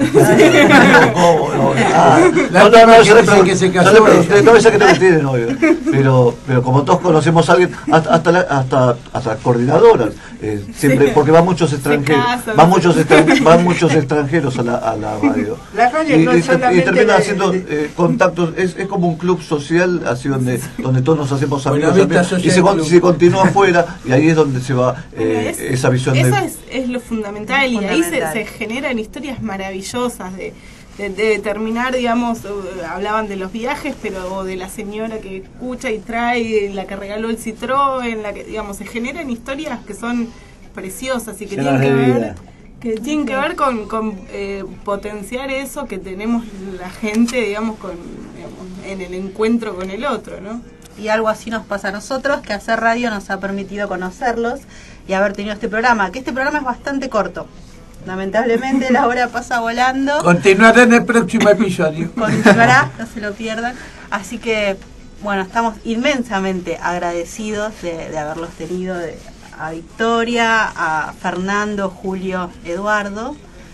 S9: No, no, no, yo le pregunté, no le pregunté, no sé que no tiene novio, pero, pero como todos conocemos a alguien, hasta hasta la- hasta, hasta coordinadoras, eh, siempre,
S14: Sí.
S9: porque van muchos extranjeros,
S14: casan,
S9: van
S14: sí.
S9: muchos extran- van muchos extranjeros a la, a la radio.
S14: La radio
S9: y,
S14: no
S9: y
S14: es
S9: te- y
S14: solamente
S9: termina
S14: de-
S9: haciendo eh, contactos, es, es como un club social, así donde, donde todos nos hacemos amigos,
S12: Buenavista
S9: amigos, y
S12: Social
S9: se, con-
S12: Club.
S9: se continúa afuera, y ahí es donde se va eh,
S13: Es-
S9: esa visión
S13: Eso
S9: de...
S13: es, es lo fundamental, y ahí se,
S5: Fundamental.
S13: se generan historias maravillosas de, de, de terminar, digamos, eh, hablaban de los viajes, pero de la señora que escucha y trae, la que regaló el Citroën, la que, digamos, se generan historias que son preciosas y que
S7: Llenas
S13: tienen que
S7: de
S13: ver
S7: vida.
S13: que tienen que ver con, con eh, potenciar eso que tenemos la gente, digamos, con digamos, en el encuentro con el otro, ¿no?
S5: Y algo así nos pasa a nosotros, que hacer radio nos ha permitido conocerlos y haber tenido este programa, que este programa es bastante corto. Lamentablemente la hora pasa volando.
S12: Continuará en el próximo episodio.
S5: Continuará, no se lo pierdan. Así que, bueno, estamos inmensamente agradecidos de, de haberlos tenido, de, a Victoria, a Fernando, Julio, Eduardo.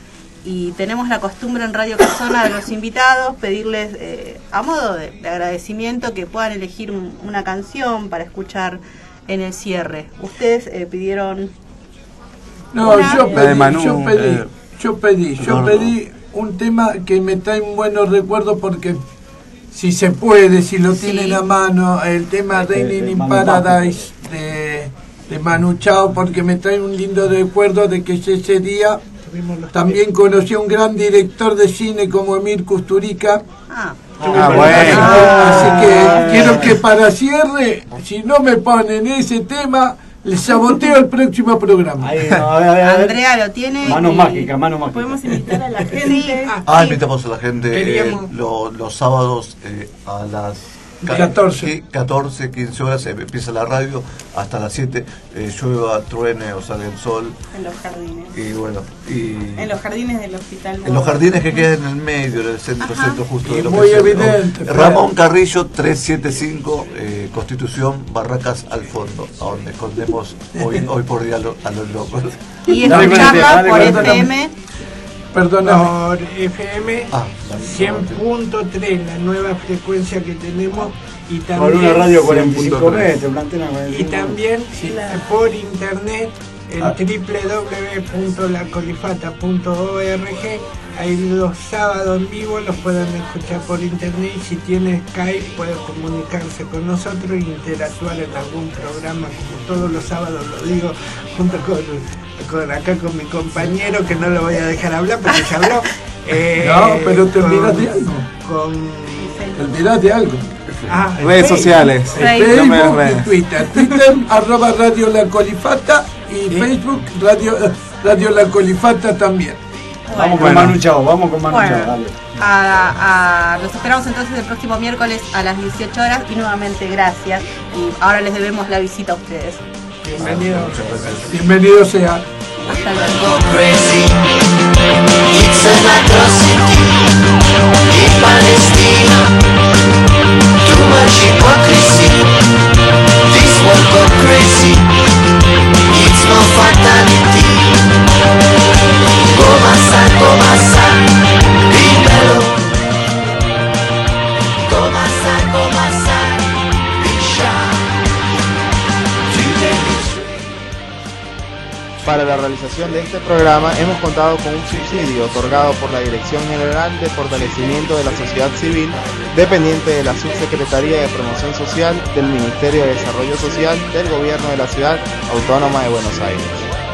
S5: Y tenemos la costumbre en Radio Casona de los invitados pedirles, eh, a modo de, de agradecimiento, que puedan elegir un- una canción para escuchar en el cierre. Ustedes eh, pidieron...
S12: No,
S5: una-
S12: yo
S6: La de
S12: pedí,
S6: Manu,
S12: yo pedí,
S6: eh,
S12: yo pedí, yo
S6: Gordo.
S12: pedí un tema que me trae un buenos recuerdos porque si se puede, si lo
S5: Sí.
S12: tienen a mano, el tema
S7: Este,
S12: Raining
S7: de
S12: in
S7: Manu
S12: Paradise de, de Manu Chao, porque me trae un lindo recuerdo de que ese día
S14: Tuvimos los
S12: también conocí a un gran director de cine como Emir Kusturica.
S5: Ah,
S6: Ah, bueno.
S12: Así que quiero que para cierre, si no me ponen ese tema, les saboteo el próximo programa.
S7: Ahí, no, a ver, a ver, a ver.
S5: Andrea lo tiene.
S7: Mano
S5: y-
S7: mágica, mano mágica.
S13: Podemos invitar a la
S5: Sí,
S13: gente.
S9: Ah, invitamos a la gente eh,
S12: Queríamos-
S9: lo- los sábados eh, a las ca-
S12: catorce.
S9: catorce, quince horas, eh, empieza la radio, hasta las siete, eh, llueva, truene o salga el sol,
S13: En los jardines.
S9: y bueno, y
S13: En los jardines del hospital.
S9: en los jardines que quedan en el medio, en el centro,
S13: Ajá.
S9: centro justo
S12: Y
S9: de lo
S12: muy
S9: que es el-
S12: evidente,
S9: ¿no? Ramón Carrillo trescientos setenta y cinco, eh, Constitución, Barracas al fondo, a donde escondemos hoy, hoy por día a, lo- a los locos.
S5: Y
S7: Dale,
S5: escucharla
S7: dale,
S5: por
S7: dale,
S5: F M.
S12: Perdóname.
S14: por F M
S9: Ah,
S14: cien punto tres, la nueva frecuencia que tenemos, y
S7: Con
S14: también
S7: una radio
S6: cien
S7: cuarenta y cinco
S6: punto tres.
S7: metros, una antena cuarenta y
S14: y
S7: cinco
S14: también la- por internet en
S9: Ah.
S14: w w w punto la colifata punto org. Ahí los sábados en vivo los pueden escuchar por internet, y si tiene Skype puede comunicarse con nosotros e interactuar en algún programa, como todos los sábados lo digo, junto con, con acá con mi compañero, que no lo voy a dejar hablar porque ya habló. Eh,
S12: No, pero te
S14: con-
S12: olvidas de algo.
S14: Con,
S12: Te olvidas de algo.
S14: ah, en
S6: Redes
S14: Facebook.
S6: sociales.
S5: Facebook.
S6: No me
S12: Facebook
S6: redes.
S12: y Twitter. Twitter, arroba Radio La Colifata, y Facebook, Radio, Radio La Colifata también.
S7: Vamos con
S6: Bueno.
S7: Manu Chao, vamos con Manu
S5: Bueno.
S7: Chao, dale.
S5: A, a- los esperamos entonces el próximo miércoles a las dieciocho horas, y nuevamente gracias. Y ahora les debemos la visita a ustedes.
S14: Bienvenido.
S12: Bienvenido sea.
S5: Hasta luego.
S11: go crazy. It's an atrocity in Palestina. Too much hypocrisy. This world go crazy. It's no fatality. Go massa, go massa. Leave alone. Go massa, go massa. Big shot. Today is
S16: Para la realización de este programa hemos contado con un subsidio otorgado por la Dirección General de Fortalecimiento de la Sociedad Civil, dependiente de la Subsecretaría de Promoción Social del Ministerio de Desarrollo Social del Gobierno de la Ciudad Autónoma de Buenos Aires.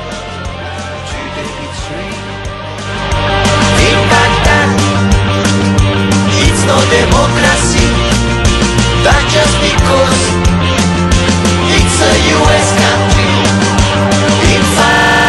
S11: In Baghdad, it's no democracy. That's just because it's a U S country.